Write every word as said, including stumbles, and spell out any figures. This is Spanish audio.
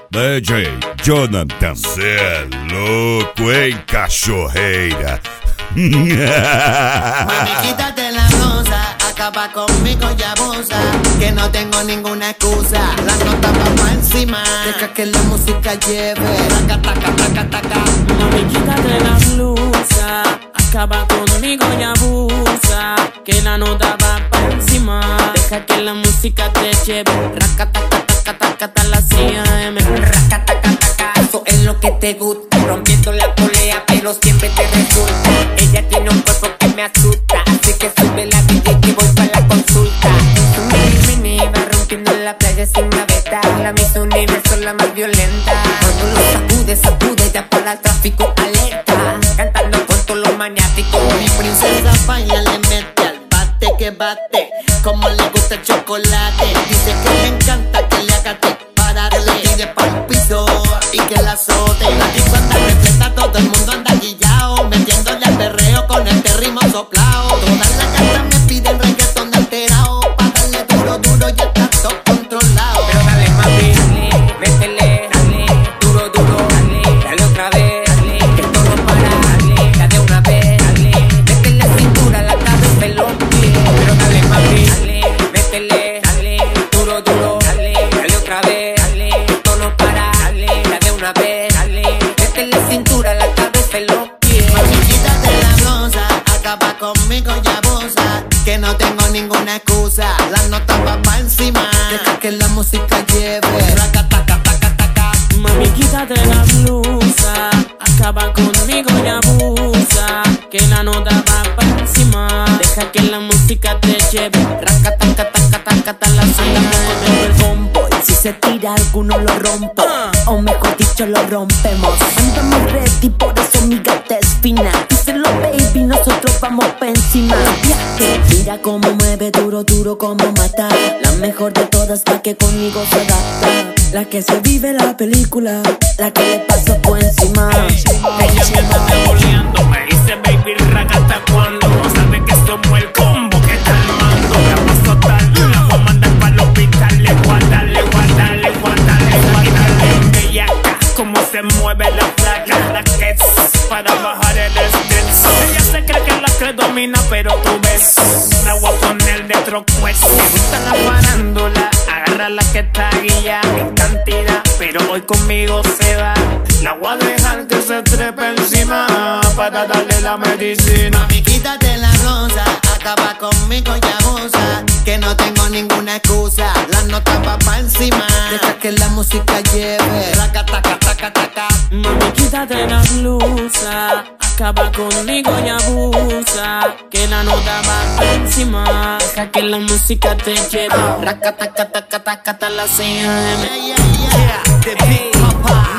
D J Jonathan. Cê é louco, hein, cachorreira? Mami, quítate la blusa, acaba conmigo y abusa, que no tengo ninguna excusa. Las notas van pa' encima, deja que la música lleve. Taca, taca, taca, taca. Mami, quítate la blusa, acaba conmigo y abusa, que la nota va pa' encima, deja que la música te lleve. Raca, taca, taca, taca, taca, la C M. Raca, taca, taca, eso es lo que te gusta, rompiendo la polea, pero siempre te resulta. Ella tiene un cuerpo que me asusta, así que sube la D J que voy para la consulta. Mi mini va rompiendo la playa sin gaveta, la Miss Universo la más violenta. Cuando lo sacude, sacude, ya para el tráfico alerta, cantando con todo lo maniático. Mi princesa baila, le mete al bate que bate, como le gusta el chocolate. Dice que le encanta que le haga tic para que le tire pa'l piso y que la azote. La tipa anda repleta, todo el mundo anda guillao, metiéndole al perreo con este ritmo soplao. Todas las gatas me piden reggaetón alterao, pa' darle duro, duro y está todo controlado. Pero dale mami, dale, métele, dale, duro, duro, dale, dale otra vez, dale, que esto no para, dale, dale una vez, dale, métele la cintura, la cabeza y los pies. Pero dale mami, dale, métele, dale, duro, duro, dale, dale otra vez, dale, que esto no para, dale, dale una vez, dale, métele la cintura, la cabeza y los pies. Mami, quítate la blusa, acaba conmigo y abusa, que no tengo ninguna excusa. Las notas van pa' encima, deja que la música lleve. Raca, taca, taca, taca. Mami, quítate la blusa, acaba conmigo y abusa, que la nota va pa' encima, deja que la música te lleve. Raca, taca, taca, taca, taca, la C M. El bombo, y si se tira alguno lo rompo, o mejor dicho lo rompemos. Andamos ready, por eso mi gata es fina. Díselo baby, nosotros vamos pa' encima. Viaje, mira cómo mueve duro, duro como mata. La mejor de todas, la que conmigo se adapta, la que se vive la película, la que le pasó por encima. Ella me anda devoleando, me dice baby raga hasta cuando sabe que somos el combo que está armando. La paso tal, la voy a mandar para el hospital. Le voy a darle, voy a darle, voy a darle, voy a darle. Ella acá, cómo se mueve la placa, la que es para bajar el estrés. Ella se cree que es la que domina, pero tú ves, la voy a poner de otro pues. Me gusta la farándula, agarra la que está guía en cantidad, pero hoy conmigo se va. La voy a dejar que se trepe encima para darle la medicina. Mami, quítate la blusa, acaba conmigo y abusa, que no tengo ninguna excusa. Las notas van pa' encima, deja que la música lleve. Raca, taca, taca, taca. Mami, quítate la blusa, acaba conmigo y abusa, que la nota va pa' encima, deja que la música te lleve. Raca, taca, taca, taca, taca, la C M. Yeah, yeah, yeah. The Big Papa.